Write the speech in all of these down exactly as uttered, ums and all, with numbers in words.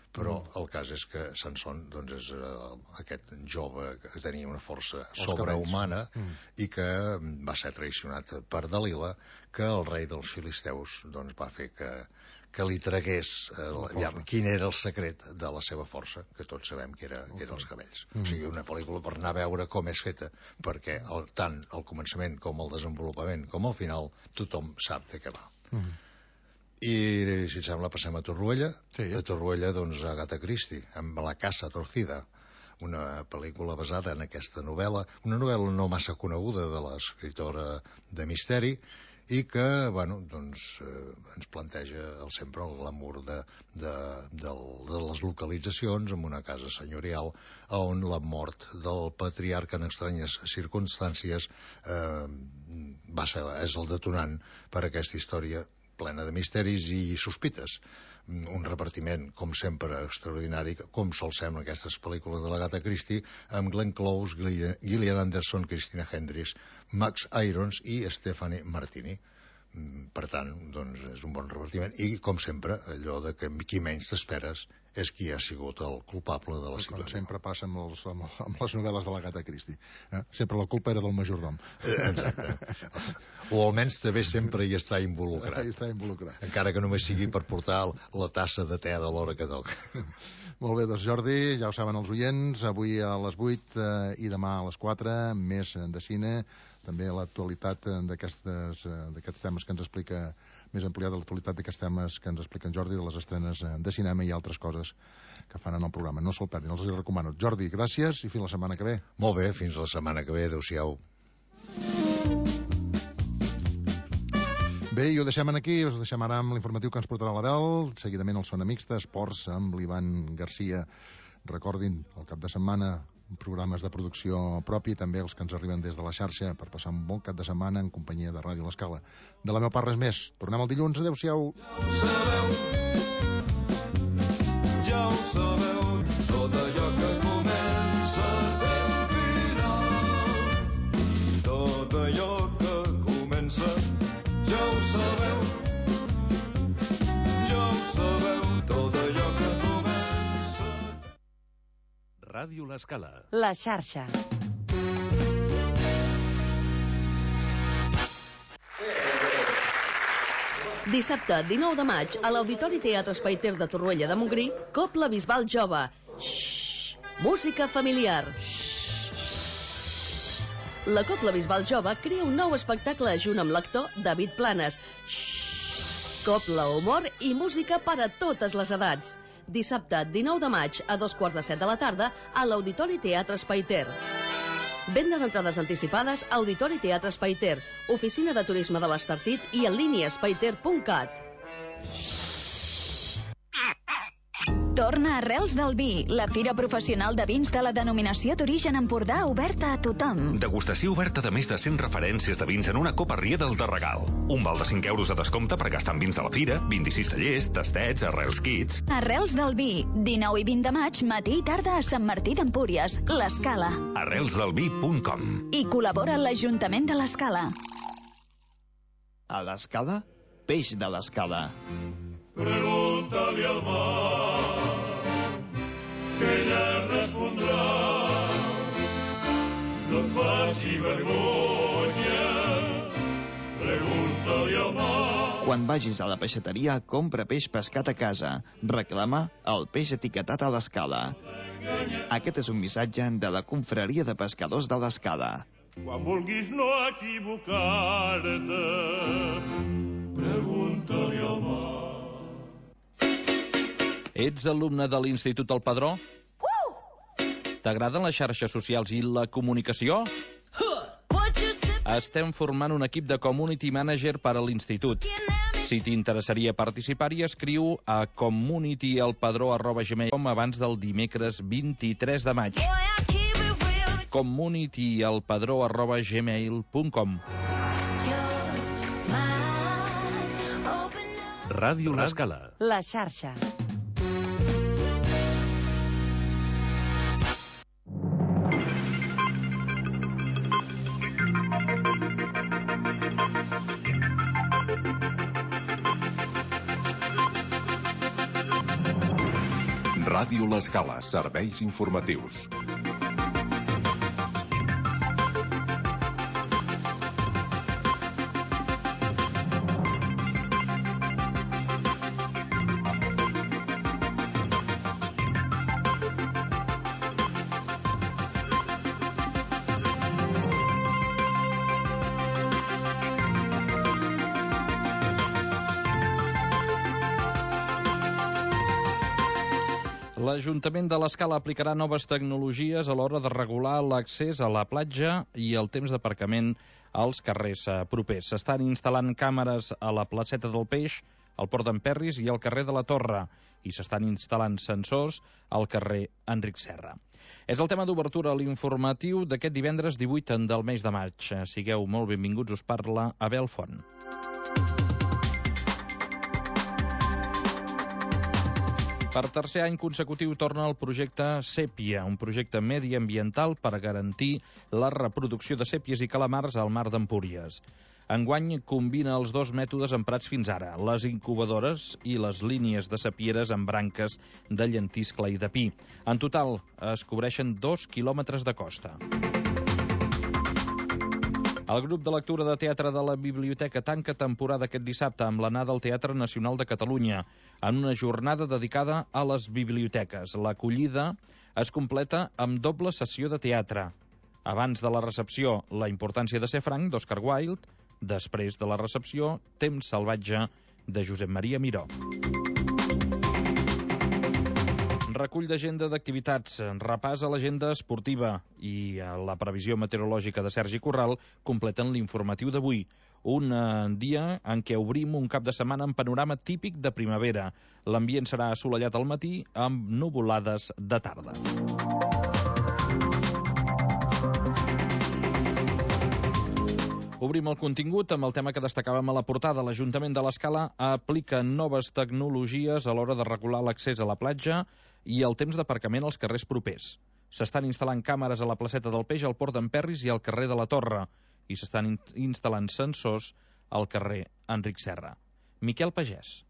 però el cas és que Sansón doncs, és uh, aquest jove que tenia una força sobrehumana mm. i que va ser traicionat per Dalila, que el rei dels filisteus doncs, va fer que, que li tragués eh, ja, quin era el secret de la seva força, que tots sabem que era, okay. que eren els cabells. Mm. O sigui, una pel·lícula per anar a veure com és feta, perquè el, tant el començament com el desenvolupament com el final tothom sap de què va. Mm. I, si et sembla, passem a Torroella. Sí. A Torroella, doncs, Agatha Christie, amb La casa torcida, una pel·lícula basada en aquesta novel·la, una novel·la no massa coneguda de l'escriptora de misteri, i que, bueno, doncs, eh, ens planteja el, sempre el glamour de, de, de, de les localitzacions en una casa senyorial on la mort del patriarca en estranyes circumstàncies eh, va ser, és el detonant per a aquesta història plena de misteris i sospites. Un repartiment, com sempre, extraordinari, com sol ser en aquestes pel·lícules de l'Agatha Christie, amb Glenn Close, Gillian Anderson, Christina Hendricks, Max Irons i Stephanie Martini. Per tant, doncs, és un bon repartiment i, com sempre, allò de que qui menys t'esperes és qui ha sigut el culpable de la situació. Com sempre passa amb, els, amb, amb les novel·les de l'Agatha Christie. Eh? Sempre la culpa era del majordom. Eh, exacte. O almenys també sempre hi està involucrat. Hi està involucrat. Encara que només sigui per portar la tassa de te de l'hora que toca. Molt bé, doncs Jordi, ja ho saben els oients, avui a les vuit eh, i demà a les quatre, més de cine, també l'actualitat d'aquests temes que ens explica, més ampliada l'actualitat d'aquests temes que ens explica en Jordi, de les estrenes de cinema i altres coses que fan en el programa. No se'l perdin, els hi recomano. Jordi, gràcies i fins la setmana que ve. Molt bé, fins la setmana que ve. Adéu-siau. Bé, i ho deixem aquí, us deixem ara amb l'informatiu que ens portarà l'Abel, seguidament el Sona Mixta, esports amb l'Ivan Garcia. Recordin, el cap de setmana, programes de producció propi, també els que ens arriben des de la xarxa, per passar un bon cap de setmana en companyia de Ràdio L'Escala. De la meva part, res més. Tornem el dilluns. Adéu-siau. Ja ho sabeu, ja ho sabeu, tot allò que comença té un final. Tot allò que comença, ja ho sabeu, ja ho sabeu, tot allò que comença. Ràdio L'Escala. La xarxa. Dissabte, dinou de maig, a l'Auditori Teatre Espai Ter de Torroella de Montgrí, Cobla Bisbal Jove. Xxxt! Música familiar. Xxxt! La Cobla Bisbal Jove crea un nou espectacle junt amb l'actor David Planes. Xxxt! Cobla, humor i música per a totes les edats. Dissabte, dinou de maig, a dos quarts de set de la tarda, a l'Auditori Teatre Espai Ter. Venda d'entrades anticipades a Auditori Teatre Espai Ter, Oficina de Turisme de l'Estartit i en línia espaiter punt cat. Torna Arrels del Vi, la fira professional de vins de la denominació d'origen Empordà oberta a tothom. Degustació oberta de més de cent referències de vins en una copa Riedel de regal. Un val de cinc euros de descompte per gastar en vins de la fira, vint-i-sis tallers, tastets, Arrels Kids. Arrels del Vi, dinou i vint de maig, matí i tarda a Sant Martí d'Empúries, l'Escala. arrels del vi punt com. I col·labora l'Ajuntament de l'Escala. A l'Escala, peix de l'Escala. Pregunta-li al mar, que ella respondrà. No et faci vergonya, pregunta-li al mar. Quan vagis a la peixateria, compra peix pescat a casa. Reclama el peix etiquetat a l'Escala. Aquest és un missatge de la Confraria de Pescadors de l'Escala. Quan vulguis no equivocar-te, pregunta-li al mar. Ets alumne de l'Institut El Padró? Uh! T'agraden les xarxes socials i la comunicació? Estem formant un equip de community manager per a l'institut. Si t'interessaria participar-hi, escriu a communityelpadró arroba gmail punt com abans del dimecres vint-i-tres de maig. communityelpadró arroba gmail punt com. Ràdio L'Escala. La xarxa. Ràdio L'Escala, serveis informatius. L'Ajuntament de l'Escala aplicarà noves tecnologies a l'hora de regular l'accés a la platja i el temps d'aparcament als carrers propers. S'estan instal·lant càmeres a la placeta del Peix, al Port d'en Perris i al carrer de la Torre, i s'estan instal·lant sensors al carrer Enric Serra. És el tema d'obertura a l'informatiu d'aquest divendres divuit del mes de maig. Sigueu molt benvinguts, us parla Abel Font. Per tercer any consecutiu torna el projecte Sèpia, un projecte mediambiental per garantir la reproducció de sèpies i calamars al mar d'Empúries. Enguany combina els dos mètodes emprats fins ara, les incubadores i les línies de sapieres amb branques de llentiscle i de pi. En total es cobreixen dos quilòmetres de costa. El grup de lectura de teatre de la Biblioteca tanca temporada aquest dissabte amb l'anada al Teatre Nacional de Catalunya, en una jornada dedicada a les biblioteques. L'acollida es completa amb doble sessió de teatre. Abans de la recepció, La importància de ser franc, d'Oscar Wilde. Després de la recepció, Temps salvatge, de Josep Maria Miró. Recull d'agenda d'activitats, repàs a l'agenda esportiva i a la previsió meteorològica de Sergi Corral completen l'informatiu d'avui. Un dia en què obrim un cap de setmana amb panorama típic de primavera. L'ambient serà assolellat al matí amb nuvolades de tarda. Obrim el contingut amb el tema que destacàvem a la portada. L'Ajuntament de l'Escala aplica noves tecnologies a l'hora de regular l'accés a la platja i el temps d'aparcament als carrers propers. S'estan instal·lant càmeres a la placeta del Peix, al Port d'en Perris i al carrer de la Torre, i s'estan instal·lant sensors al carrer Enric Serra. Miquel Pagès.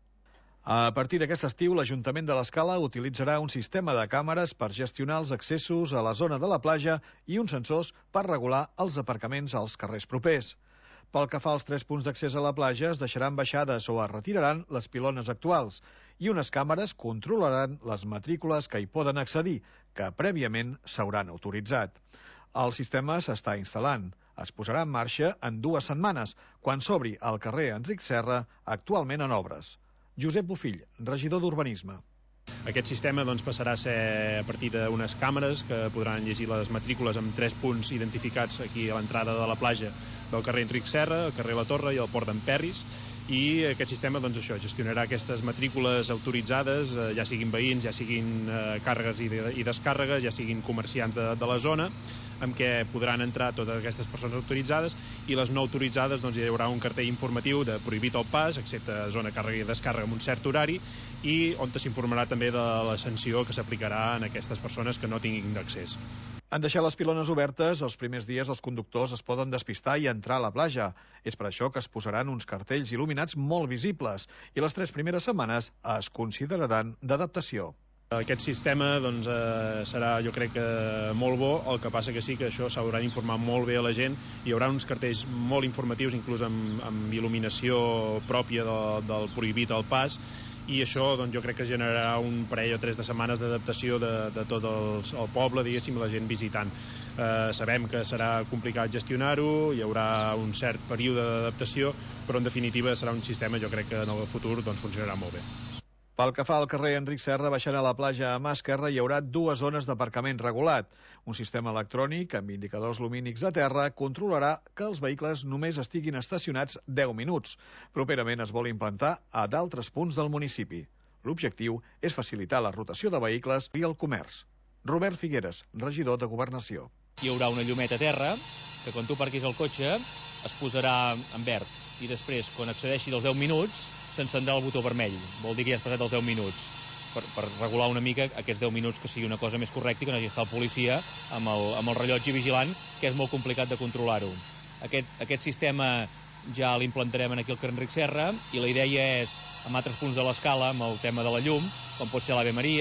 A partir d'aquest estiu, l'Ajuntament de l'Escala utilitzarà un sistema de càmeres per gestionar els accessos a la zona de la platja i uns sensors per regular els aparcaments als carrers propers. Pel que fa als tres punts d'accés a la platja, es deixaran baixades o es retiraran les pilones actuals i unes càmeres controlaran les matrícules que hi poden accedir, que prèviament s'hauran autoritzat. El sistema s'està instal·lant. Es posarà en marxa en dues setmanes, quan s'obri el carrer Enric Serra, actualment en obres. Josep Bofill, regidor d'Urbanisme. Aquest sistema doncs, passarà a ser a partir d'unes càmeres que podran llegir les matrícules amb tres punts identificats aquí a l'entrada de la platja del carrer Enric Serra, el carrer La Torre i el Port d'en Perris, i aquest sistema doncs, això, gestionarà aquestes matrícules autoritzades, eh, ja siguin veïns, ja siguin eh, càrregues i, de, i descàrregues, ja siguin comerciants de, de la zona, amb què podran entrar totes aquestes persones autoritzades, i les no autoritzades doncs, hi haurà un cartell informatiu de prohibit el pas, excepte zona càrrega i descàrrega amb un cert horari, i on s'informarà també de la sanció que s'aplicarà en aquestes persones que no tinguin accés. En deixar les pilones obertes, els primers dies els conductors es poden despistar i entrar a la platja. És per això que es posaran uns cartells il·luminats molt visibles i les tres primeres setmanes es consideraran d'adaptació. Aquest sistema doncs, eh, serà, jo crec, que molt bo, el que passa que sí que això s'haurà d'informar molt bé a la gent. Hi haurà uns cartells molt informatius, inclús amb, amb il·luminació pròpia de, del prohibit al pas, i això doncs, jo crec que generarà un parell o tres de setmanes d'adaptació de, de tot els, el poble, diguéssim, la gent visitant. Eh, sabem que serà complicat gestionar-ho, hi haurà un cert període d'adaptació, però en definitiva serà un sistema, jo crec que en el futur doncs, funcionarà molt bé. Pel que fa al carrer Enric Serra, baixant a la platja a mà esquerra hi haurà dues zones d'aparcament regulat. Un sistema electrònic amb indicadors lumínics a terra controlarà que els vehicles només estiguin estacionats deu minuts. Properament es vol implantar a d'altres punts del municipi. L'objectiu és facilitar la rotació de vehicles i el comerç. Robert Figueres, regidor de Governació. Hi haurà una llumeta a terra que quan tu parquis el cotxe es posarà en verd i després, quan accedeixi dels deu minuts, s'encendrà el botó vermell. Vol dir que ja has passat els deu minuts. Per, per regular una mica aquests deu minuts que sigui una cosa més correcta i que no hagi d'estar el policia amb el, amb el rellotge vigilant, que és molt complicat de controlar-ho. Aquest, aquest sistema ja l'implantarem aquí al carrer Enric Serra i la idea és, amb altres punts de l'escala, amb el tema de la llum, com pot ser l'Ave Maria,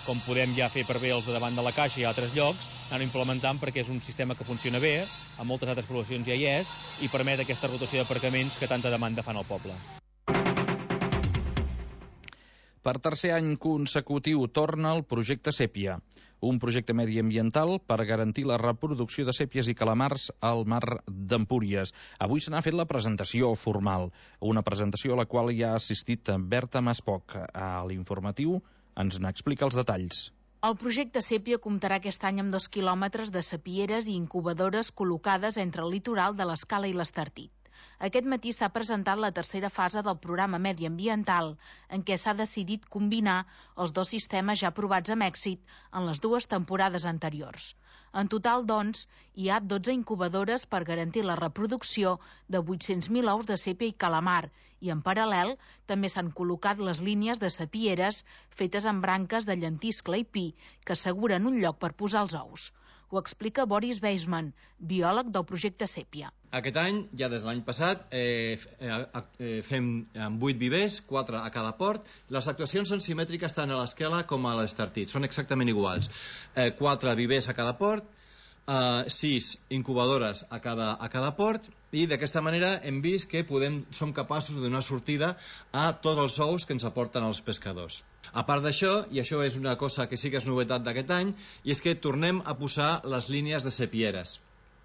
com podem ja fer per bé els de davant de la caixa i a altres llocs, anar implementant perquè és un sistema que funciona bé, a moltes altres poblacions ja hi és, i permet aquesta rotació d'aparcaments que tanta demanda fan al poble. Per tercer any consecutiu torna el projecte Sèpia, un projecte mediambiental per garantir la reproducció de sèpies i calamars al mar d'Empúries. Avui se n'ha fet la presentació formal, una presentació a la qual hi ha assistit Berta Maspoc. A l'informatiu ens n'explica els detalls. El projecte Sèpia comptarà aquest any amb dos quilòmetres de sapieres i incubadores col·locades entre el litoral de l'Escala i l'Estartit. Aquest matí s'ha presentat la tercera fase del programa mediambiental, en què s'ha decidit combinar els dos sistemes ja provats amb èxit en les dues temporades anteriors. En total, doncs, hi ha dotze incubadores per garantir la reproducció de vuit-cents mil ous de sèpia i calamar, i en paral·lel també s'han col·locat les línies de sapieres fetes amb branques de llentiscle i pi que asseguren un lloc per posar els ous. Ho explica Boris Weisman, biòleg del projecte Sèpia. Aquest any, ja des de l'any passat, eh, eh, fem vuit vivers, quatre a cada port. Les actuacions són simètriques tant a l'Esquela com a l'Estartit, són exactament iguals. Eh, quatre vivers a cada port, eh, sis incubadores a cada, a cada port, i d'aquesta manera hem vist que podem, som capaços de donar sortida a tots els ous que ens aporten els pescadors. A part d'això, i això és una cosa que sí que és novetat d'aquest any, i és que tornem a posar les línies de sepieres.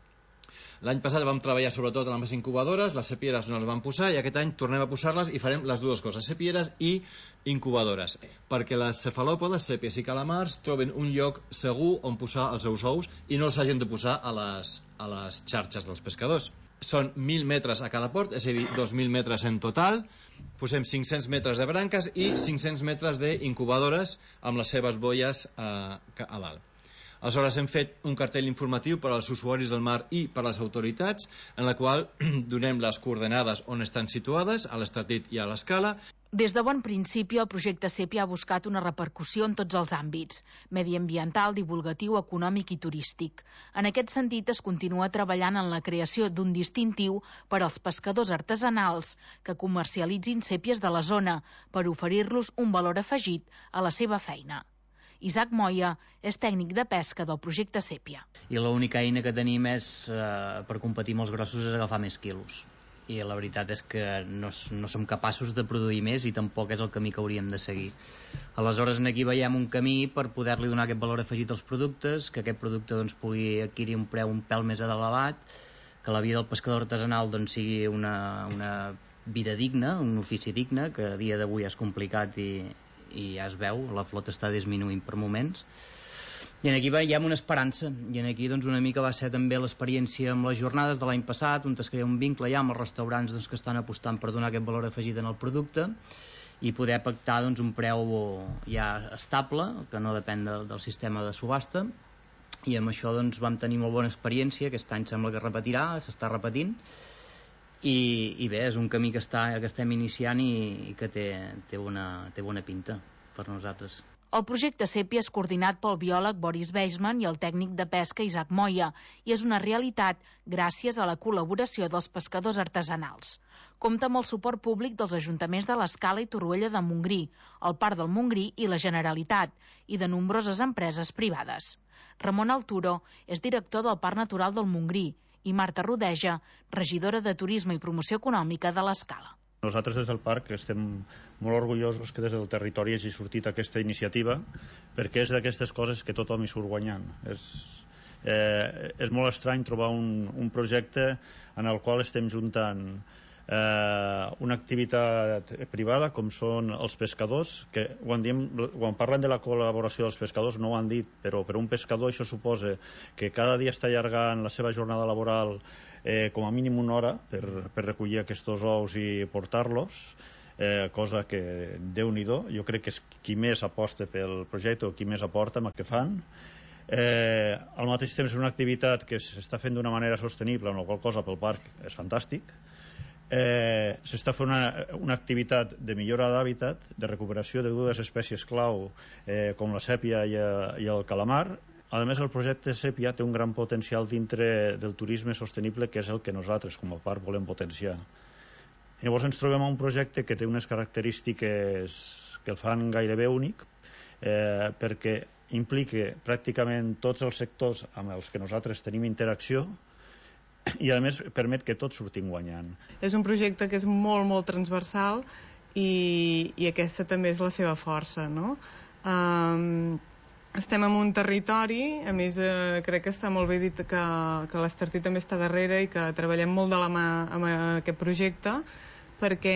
L'any passat vam treballar sobretot amb les incubadores, les sepieres no les vam posar, i aquest any tornem a posar-les i farem les dues coses, sepieres i incubadores, perquè les cefalòpodes, sèpies i calamars, troben un lloc segur on posar els seus ous i no els hagin de posar a les, a les xarxes dels pescadors. Són mil metres a cada port, és a dir, dos mil metres en total. Posem cinc-cents metres de branques i cinc-cents metres d'incubadores amb les seves boies a, a dalt. Aleshores hem fet un cartell informatiu per als usuaris del mar i per a les autoritats, en la qual donem les coordenades on estan situades, a l'Estartit i a l'Escala. Des de bon principi, el projecte Sèpia ha buscat una repercussió en tots els àmbits, mediambiental, divulgatiu, econòmic i turístic. En aquest sentit, es continua treballant en la creació d'un distintiu per als pescadors artesanals que comercialitzin sèpies de la zona per oferir-los un valor afegit a la seva feina. Isaac Moya és tècnic de pesca del projecte Sèpia. I l'única eina que tenim és, eh, per competir amb els grossos és agafar més quilos. I la veritat és que no, no som capaços de produir més i tampoc és el camí que hauríem de seguir. Aleshores, aquí veiem un camí per poder-li donar aquest valor afegit als productes, que aquest producte doncs, pugui adquirir un preu un pèl més elevat, que la vida del pescador artesanal doncs, sigui una, una vida digna, un ofici digne, que a dia d'avui és complicat i i ja es veu, la flota està disminuint per moments, i aquí veiem una esperança, i aquí doncs, una mica va ser també l'experiència amb les jornades de l'any passat, on es crea un vincle ja amb els restaurants doncs, que estan apostant per donar aquest valor afegit en el producte i poder pactar doncs, un preu ja estable, que no depèn de, del sistema de subhasta, i amb això doncs, vam tenir molt bona experiència. Aquest any sembla que es repetirà, s'està repetint. I, i bé, és un camí que, està, que estem iniciant i, i que té, té, una, té bona pinta per nosaltres. El projecte Sèpia és coordinat pel biòleg Boris Weisman i el tècnic de pesca Isaac Moya i és una realitat gràcies a la col·laboració dels pescadors artesanals. Compta amb el suport públic dels ajuntaments de l'Escala i Torroella de Montgrí, el Parc del Montgrí i la Generalitat, i de nombroses empreses privades. Ramon Alturo és director del Parc Natural del Montgrí i Marta Rodeja, regidora de Turisme i Promoció Econòmica de l'Escala. Nosaltres des del parc estem molt orgullosos que des del territori hagi sortit aquesta iniciativa, perquè és d'aquestes coses que tothom hi surt guanyant. És, eh, és molt estrany trobar un, un projecte en el qual estem juntant eh, una activitat privada com són els pescadors, que quan, diem, quan parlen de la col·laboració dels pescadors no ho han dit, però per un pescador això suposa que cada dia està allargant la seva jornada laboral eh, com a mínim una hora per, per recollir aquests ous i portar-los, eh, cosa que Déu-n'hi-do, jo crec que és qui més aposta pel projecte o qui més aporta amb el que fan. Eh, al mateix temps és una activitat que s'està fent d'una manera sostenible, amb la qual cosa pel parc és fantàstic. Eh, s'està fent una, una activitat de millora d'hàbitat, de recuperació de dues espècies clau eh, com la sèpia i, i el calamar. A més, el projecte Sèpia té un gran potencial dintre del turisme sostenible, que és el que nosaltres com a parc volem potenciar. Llavors ens trobem a un projecte que té unes característiques que el fan gairebé únic, eh, perquè implica pràcticament tots els sectors amb els que nosaltres tenim interacció i a més permet que tots sortim guanyant. És un projecte que és molt, molt transversal i, i aquesta també és la seva força, no? Um, estem en un territori, a més eh, crec que està molt bé dit que, que l'Estartit també està darrere i que treballem molt de la mà amb aquest projecte perquè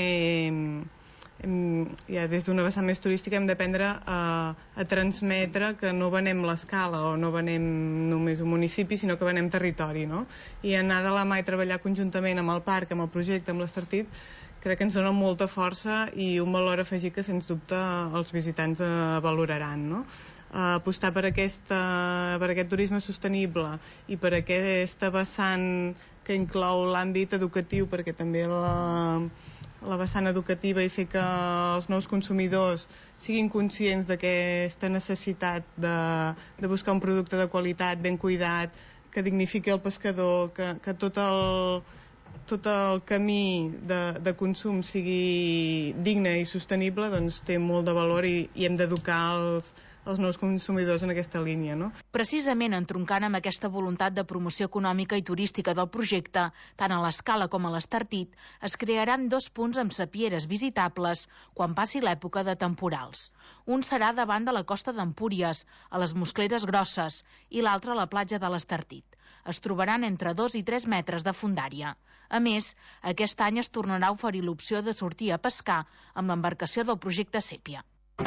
ja des d'una vessant més turística hem d'aprendre a, a transmetre que no venem l'escala o no venem només un municipi, sinó que venem territori, no? I anar de la mà i treballar conjuntament amb el parc, amb el projecte, amb l'Estartit, crec que ens dona molta força i un valor afegit que sens dubte els visitants eh, valoraran, no? Uh, apostar per, aquesta, per aquest turisme sostenible i per aquesta vessant que inclou l'àmbit educatiu, perquè també la la vessant educativa i fer que els nous consumidors siguin conscients d'aquesta necessitat de, de buscar un producte de qualitat, ben cuidat, que dignifiqui el pescador, que, que tot, el, tot el camí de, de consum sigui digne i sostenible, doncs té molt de valor i, i hem d'educar els, els nous consumidors en aquesta línia, no? Precisament entroncant amb aquesta voluntat de promoció econòmica i turística del projecte, tant a l'Escala com a l'Estartit, es crearan dos punts amb sapieres visitables quan passi l'època de temporals. Un serà davant de la costa d'Empúries, a les Moscleres Grosses, i l'altre a la platja de l'Estartit. Es trobaran entre dos i tres metres de fondària. A més, aquest any es tornarà a oferir l'opció de sortir a pescar amb l'embarcació del projecte Sèpia.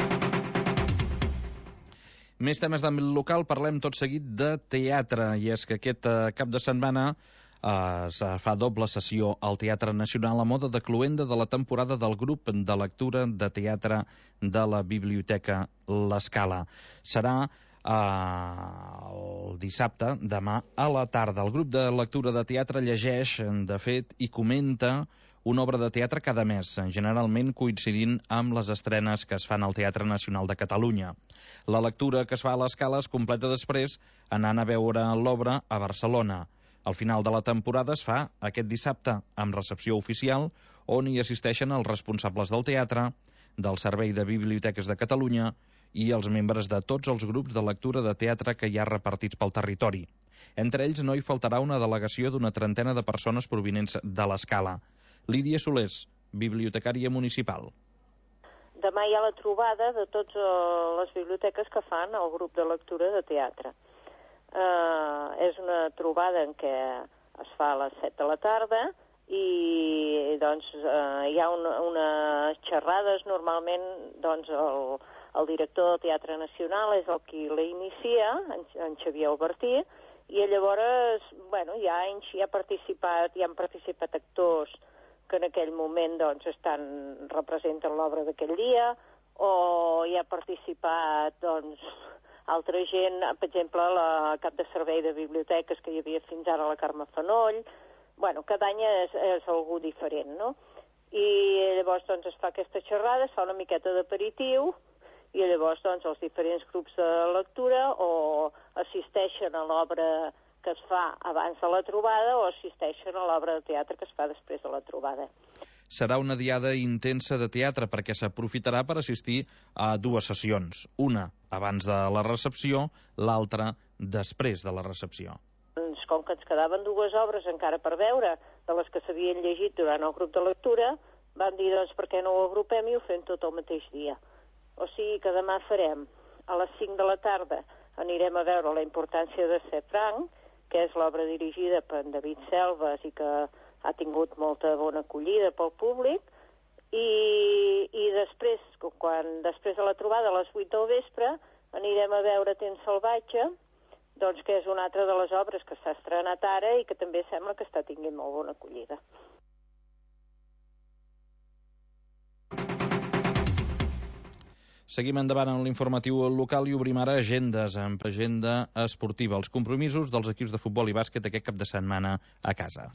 Més temes d'àmbit local, parlem tot seguit de teatre, i és que aquest eh, cap de setmana eh, es fa doble sessió al Teatre Nacional a moda de cloenda de la temporada del grup de lectura de teatre de la Biblioteca L'Escala. Serà eh, el dissabte, demà a la tarda. El grup de lectura de teatre llegeix, de fet, i comenta una obra de teatre cada mes, generalment coincidint amb les estrenes que es fan al Teatre Nacional de Catalunya. La lectura que es fa a l'Escala es completa després anant a veure l'obra a Barcelona. Al final de la temporada es fa aquest dissabte amb recepció oficial on hi assisteixen els responsables del teatre, del Servei de Biblioteques de Catalunya i els membres de tots els grups de lectura de teatre que hi ha repartits pel territori. Entre ells no hi faltarà una delegació d'una trentena de persones provinents de l'Escala. Lídia Solés, bibliotecària municipal. Demà hi ha la trobada de totes les biblioteques que fan el grup de lectura de teatre. Uh, és una trobada en què es fa a les set de la tarda i doncs, uh, hi ha una, unes xerrades. Normalment doncs, el, el director del Teatre Nacional és el qui la inicia, en, en Xavier Albertí, i llavors bueno, hi, ha, hi, ha participat, hi han participat actors que en aquell moment doncs, estan, representen l'obra d'aquell dia, o hi ha participat doncs, altra gent, per exemple, la cap de servei de biblioteques que hi havia fins ara la Carme Fanoll. Bueno, cada any és, és algú diferent, no? I llavors doncs, es fa aquesta xerrada, es fa una miqueta d'aperitiu, i llavors doncs, els diferents grups de lectura o assisteixen a l'obra que es fa abans de la trobada o assisteixen a l'obra de teatre que es fa després de la trobada. Serà una diada intensa de teatre perquè s'aprofitarà per assistir a dues sessions. Una abans de la recepció, l'altra després de la recepció. Doncs, com que ens quedaven dues obres encara per veure, de les que s'havien llegit durant el grup de lectura, vam dir, doncs, per què no ho agrupem i ho fem tot el mateix dia. O sigui que demà farem a les cinc de la tarda, anirem a veure la importància de ser franc, que és l'obra dirigida per en David Selves i que ha tingut molta bona acollida pel públic, i, i després, quan, després de la trobada a les vuit del vespre, anirem a veure Temps salvatge, doncs, que és una altra de les obres que s'ha estrenat ara i que també sembla que està tinguent molt bona acollida. Seguim endavant en l'informatiu local i obrim ara agendes amb agenda esportiva, els compromisos dels equips de futbol i bàsquet aquest cap de setmana a casa.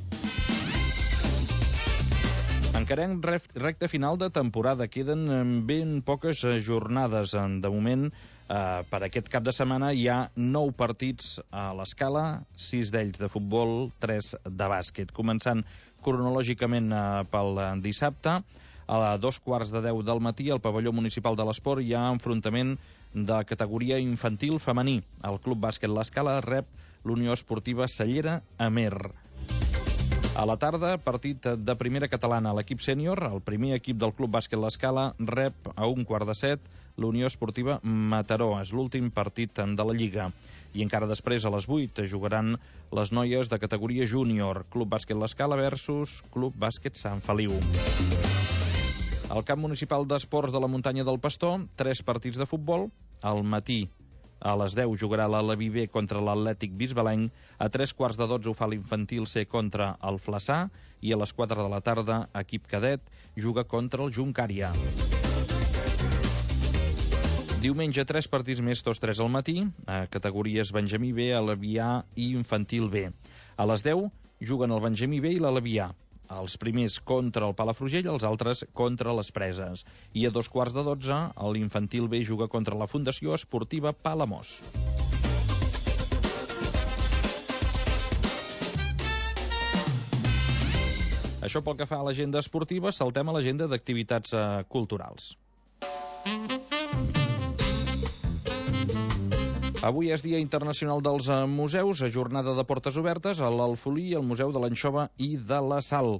Encarem recta final de temporada. Queden ben poques jornades. De moment, eh, per aquest cap de setmana hi ha nou partits a l'Escala, sis d'ells de futbol, tres de bàsquet. Començant cronològicament eh, pel dissabte, a dos quarts de deu del matí, al pavelló municipal de l'esport hi ha enfrontament de categoria infantil femení. El Club Bàsquet L'Escala rep l'Unió Esportiva Cellera Amer. A la tarda, partit de primera catalana a l'equip sènior. El primer equip del Club Bàsquet L'Escala rep a un quart de set l'Unió Esportiva Mataró. És l'últim partit de la Lliga. I encara després, a les vuit, jugaran les noies de categoria júnior. Club Bàsquet L'Escala versus Club Bàsquet Sant Feliu. Al camp municipal d'esports de la muntanya del Pastor, tres partits de futbol. Al matí, a les deu, jugarà l'Aleví B contra l'Atlètic Bisbalenc. A tres quarts de dotze ho fa l'infantil C contra el Flaçà. I a les quatre de la tarda, equip cadet juga contra el Juncària. Diumenge, tres partits més, tots tres al matí, a categories Benjamí B, Alevià i Infantil B. A les deu juguen el Benjamí B i l'Alevià. Els primers contra el Palafrugell, els altres contra les Preses. I a dos quarts de dotze, l'Infantil B juga contra la Fundació Esportiva Palamós. Això pel que fa a l'agenda esportiva, saltem a l'agenda d'activitats eh, culturals. Avui és Dia Internacional dels Museus, jornada de portes obertes a l'Alfolí, al Museu de l'Anxova i de la Sal.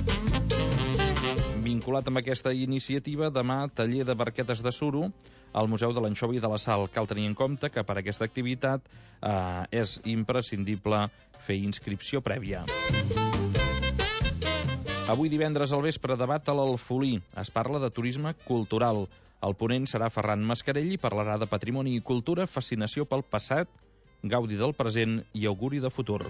Vinculat amb aquesta iniciativa, demà taller de barquetes de suro al Museu de l'Anxova i de la Sal. Cal tenir en compte que per a aquesta activitat eh, és imprescindible fer inscripció prèvia. Avui divendres al vespre, debat a l'Alfolí. Es parla de turisme cultural. El ponent serà Ferran Mascarell i parlarà de patrimoni i cultura, fascinació pel passat, gaudi del present i auguri de futur.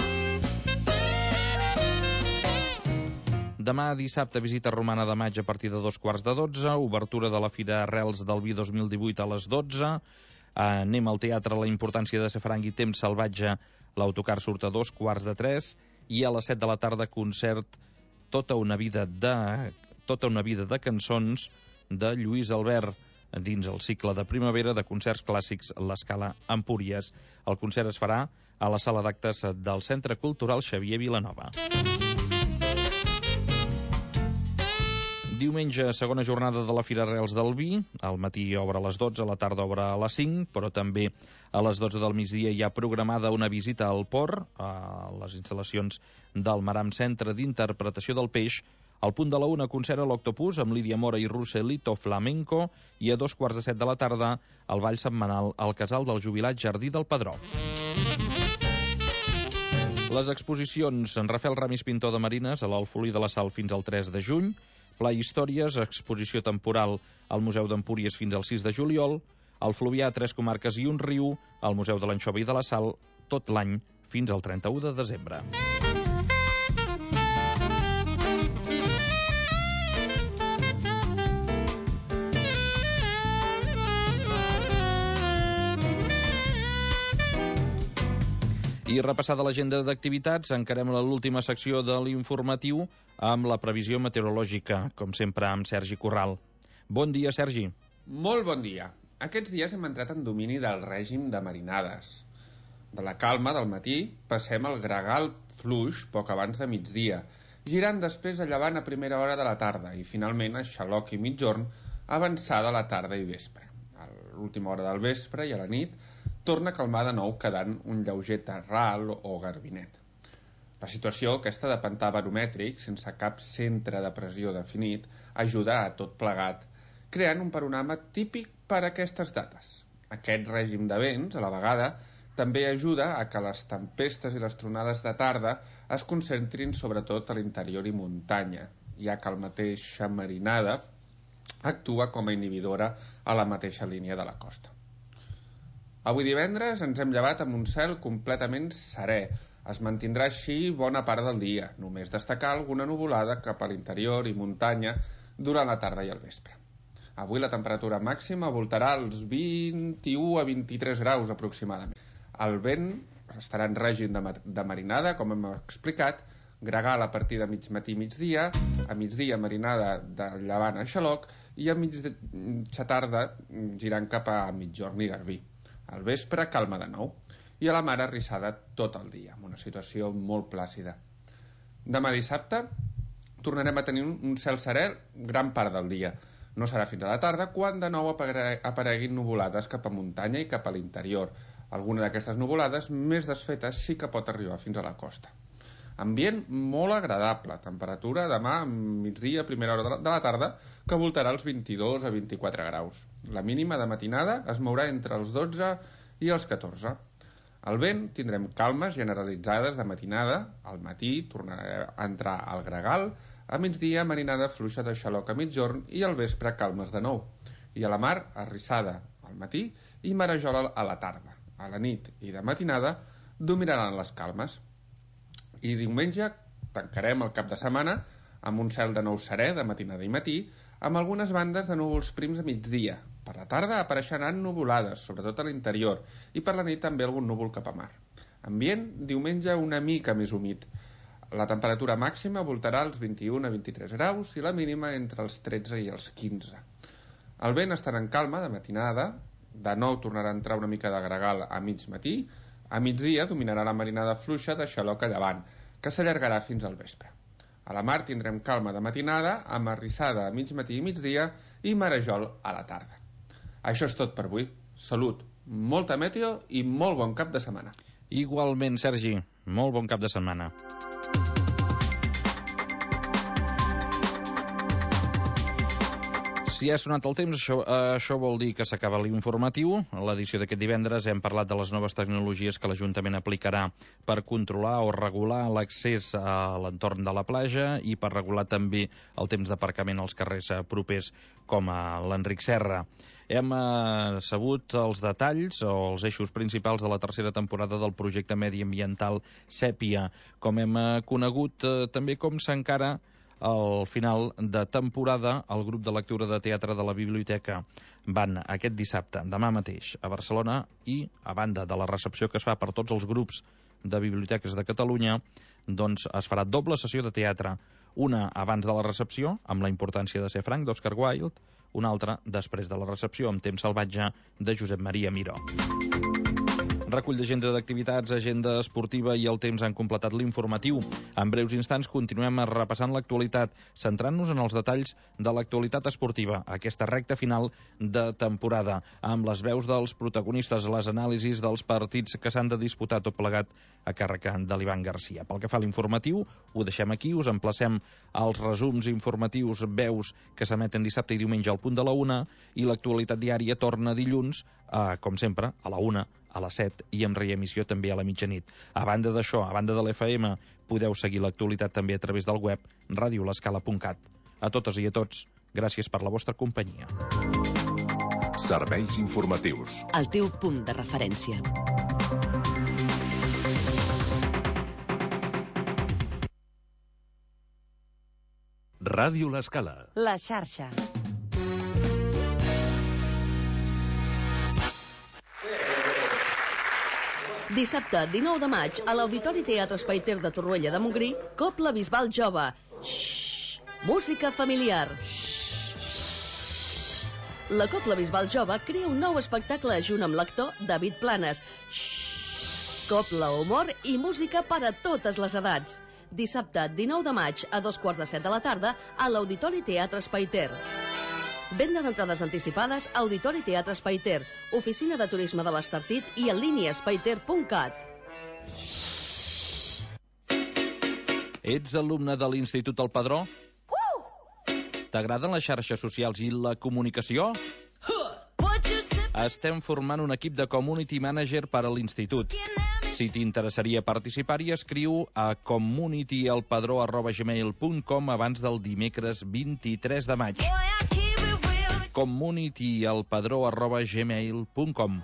Demà dissabte, visita romana de maig a partir de dos quarts de dotze, obertura de la Fira Arrels del Vi dos mil divuit a les dotze, anem al teatre La importància de Safranc i Temps salvatge, l'autocar surt a dos quarts de tres, i a les set de la tarda concert Tota una vida de, tota una vida de cançons de Lluís Albert, dins el cicle de primavera de concerts clàssics L'Escala Empúries. El concert es farà a la sala d'actes del Centre Cultural Xavier Vilanova. Diumenge, segona jornada de la Fira Arrels del Vi. Al matí obre a les dotze, a la tarda obre a les cinc, però també a les dotze del migdia hi ha programada una visita al port, a les instal·lacions del Maram Centre d'Interpretació del Peix. Al punt de la una, concert a l'Octopus amb Lídia Mora i Roselito Flamenco, i a dos quarts de set de la tarda el ball setmanal al Casal del Jubilat Jardí del Pedró. Les exposicions en Rafael Ramis Pintor de Marines a l'Alfolí de la Sal fins al tres de juny, Pla Històries, exposició temporal al Museu d'Empúries fins al sis de juliol, al Fluvià, tres comarques i un riu, al Museu de l'Anxova i de la Sal, tot l'any fins al trenta-u de desembre. I repassada l'agenda d'activitats, encarem l'última secció de l'informatiu amb la previsió meteorològica, com sempre amb Sergi Corral. Bon dia, Sergi. Molt bon dia. Aquests dies hem entrat en domini del règim de marinades. De la calma del matí passem al gregal fluix poc abans de migdia, girant després a llevant a primera hora de la tarda i finalment a xaloc i mitjorn avançada a la tarda i vespre. A l'última hora del vespre i a la nit torna a calmar de nou quedant un lleuger terral o garbinet. La situació aquesta de pantà baromètric, sense cap centre de pressió definit, ajuda a tot plegat, creant un panorama típic per a aquestes dates. Aquest règim de vents, a la vegada, també ajuda a que les tempestes i les tronades de tarda es concentrin sobretot a l'interior i muntanya, ja que el mateixa marinada actua com a inhibidora a la mateixa línia de la costa. Avui divendres ens hem llevat amb un cel completament serè. Es mantindrà així bona part del dia, només destacar alguna nuvolada cap a l'interior i muntanya durant la tarda i el vespre. Avui la temperatura màxima voltarà als vint-i-u a vint-i-tres graus aproximadament. El vent estarà en règim de, ma de marinada, com hem explicat, gregal a partir de mig matí i migdia, a migdia marinada de llevant a xaloc i a mitja tarda girant cap a mitjorn i garbí. Al vespre, calma de nou. I a la mar arrissada tot el dia, amb una situació molt plàcida. Demà dissabte tornarem a tenir un cel serè gran part del dia. No serà fins a la tarda, quan de nou apareguin nuvolades cap a muntanya i cap a l'interior. Alguna d'aquestes nuvolades, més desfetes, sí que pot arribar fins a la costa. Ambient molt agradable, temperatura demà a migdia, a primera hora de la tarda, que voltarà els vint-i-dos a vint-i-quatre graus. La mínima de matinada es mourà entre els dotze i els catorze. Al vent tindrem calmes generalitzades de matinada, al matí tornarà a entrar al gregal, a migdia marinada fluixa de xaloc a mitjorn i al vespre calmes de nou. I a la mar, arrissada al matí i marejol a la tarda. A la nit i de matinada dominaran les calmes. I diumenge tancarem el cap de setmana amb un cel de nou serè de matinada i matí, amb algunes bandes de núvols prims a migdia. Per la tarda apareixeran nuvolades, sobretot a l'interior, i per la nit també algun núvol cap a mar. Ambient, diumenge una mica més humit. La temperatura màxima voltarà als vint-i-un a vint-i-tres graus i la mínima entre els tretze i els quinze. El vent estarà en calma de matinada, de nou tornarà a entrar una mica de gregal a mig matí, a migdia dominarà la marinada fluixa de xaloc a llevant, que s'allargarà fins al vespre. A la mar tindrem calma de matinada, amb arrissada a mig matí i migdia i marejol a la tarda. Això és tot per avui. Salut, molta meteo i molt bon cap de setmana. Igualment, Sergi, molt bon cap de setmana. Si ha sonat el temps, això, això vol dir que s'acaba l'informatiu. A l'edició d'aquest divendres hem parlat de les noves tecnologies que l'Ajuntament aplicarà per controlar o regular l'accés a l'entorn de la platja i per regular també el temps d'aparcament als carrers propers, com a l'Enric Serra. Hem eh, sabut els detalls o els eixos principals de la tercera temporada del projecte mediambiental Sèpia, com hem eh, conegut eh, també com s'encara al final de temporada el grup de lectura de teatre de la biblioteca. Van aquest dissabte, demà mateix, a Barcelona i, a banda de la recepció que es fa per tots els grups de biblioteques de Catalunya, doncs es farà doble sessió de teatre, una abans de la recepció, amb la importància de ser franc, d'Oscar Wilde, una altra després de la recepció, amb Temps salvatge, de Josep Maria Miró. Recull d'agenda d'activitats, agenda esportiva i el temps han completat l'informatiu. En breus instants continuem repassant l'actualitat, centrant-nos en els detalls de l'actualitat esportiva, aquesta recta final de temporada, amb les veus dels protagonistes, les anàlisis dels partits que s'han de disputar tot plegat a càrrec de l'Ivan Garcia. Pel que fa a l'informatiu, ho deixem aquí, us emplacem als resums informatius, veus que s'emeten dissabte i diumenge al punt de la una, i l'actualitat diària torna dilluns, eh, com sempre, a la una, a les set i amb reemissió també a la mitjanit. A banda d'això, a banda de l'F M, podeu seguir l'actualitat també a través del web radio l'escala punt cat. A totes i a tots, gràcies per la vostra companyia. Serveis informatius. El teu punt de referència. Ràdio l'Escala. La xarxa. Dissabte, dinou de maig, a l'Auditori Teatre Espai Ter de Torroella de Montgrí, Cobla Bisbal Jove. Xxxt! Música familiar. Xxxt! La Cobla Bisbal Jove crea un nou espectacle junt amb l'actor David Planes. Xxxt! Cobla, humor i música per a totes les edats. Dissabte, dinou de maig, a dos quarts de set de la tarda, a l'Auditori Teatre Espai Ter. Venda d'entrades anticipades, Auditori Teatre Espai Ter, Oficina de Turisme de l'Estartit i en línia espaiter punt cat. Ets alumne de l'Institut El Padró? Uh! T'agraden les xarxes socials i la comunicació? Estem formant un equip de community manager per a l'Institut. Si t'interessaria participar-hi, escriu a communityelpadró arroba gmail punt com abans del dimecres vint-i-tres de maig. communityelpadró arroba gmail punt com.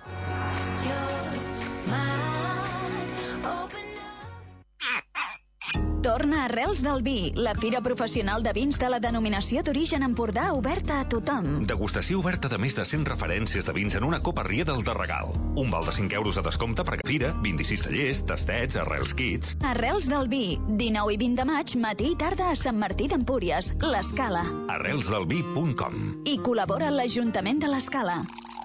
Torna Arrels del Vi, la fira professional de vins de la denominació d'origen Empordà oberta a tothom. Degustació oberta de més de cent referències de vins en una copa riedel de regal. Un val de cinc euros a descompte per fira, vint-i-sis cellers, tastets, arrels kits. Arrels del Vi, dinou i vint de maig, matí i tarda a Sant Martí d'Empúries, l'Escala. arrels del vi punt com. I col·labora l'Ajuntament de l'Escala.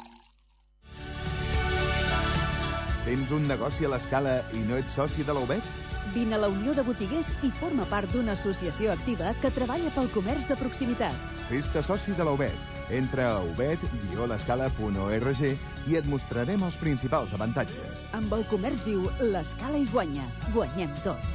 Tens un negoci a l'Escala i no ets soci de la U B E C? Vine a la Unió de Botiguers i forma part d'una associació activa que treballa pel comerç de proximitat. Fes-te soci de la U B E C. Entra a ubet guió l'escala punt org i et mostrarem els principals avantatges. Amb el comerç viu, l'Escala hi guanya. Guanyem tots.